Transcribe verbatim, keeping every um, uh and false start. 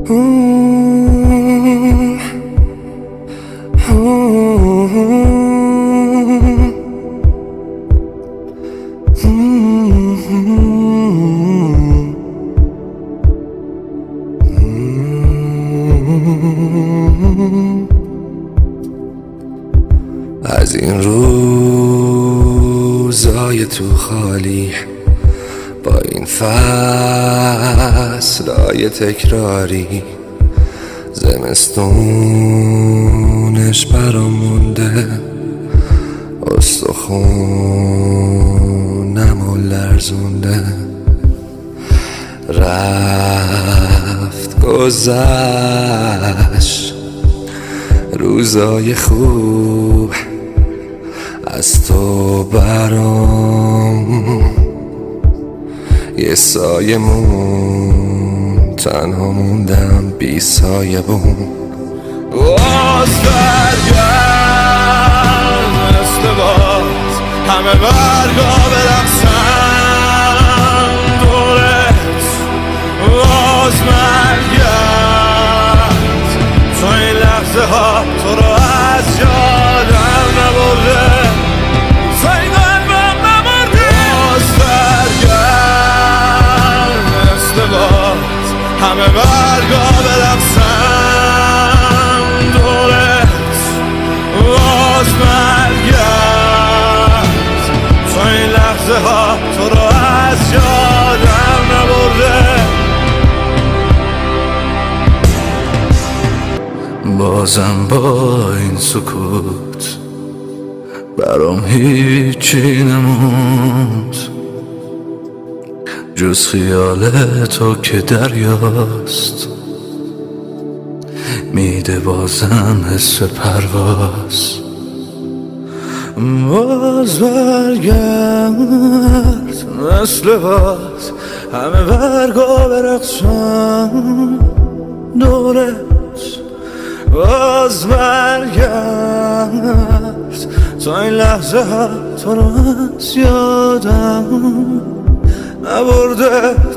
از این روزای تو خالی با این فصلای تکراری، زمستونش برام مونده، استخونمو لرزونده. رفت گذشت روزای خوب، از تو برام یه سایه مون، تنها موندم بی سایه بون. باز برگرد مثل باز، همه برگا برقصن دورت. باز برگرد تو این لحظه ها تو رو از یادم نبرده، زنگ قلبم نبرده. باز برگرد مثل باز، همه برگا برقصن دورت. باز برگرد تو این لحظه ها تو رو از یادم نبرده. بازم با این سکوت برام هیچی نموند جز خیال تو که دریاست، میده بازم حس پرواز. باز برگرد مثل باز، همه برگا برقصن دورت. باز برگرد تا این لحظه ها تو رو از یادم نبرده.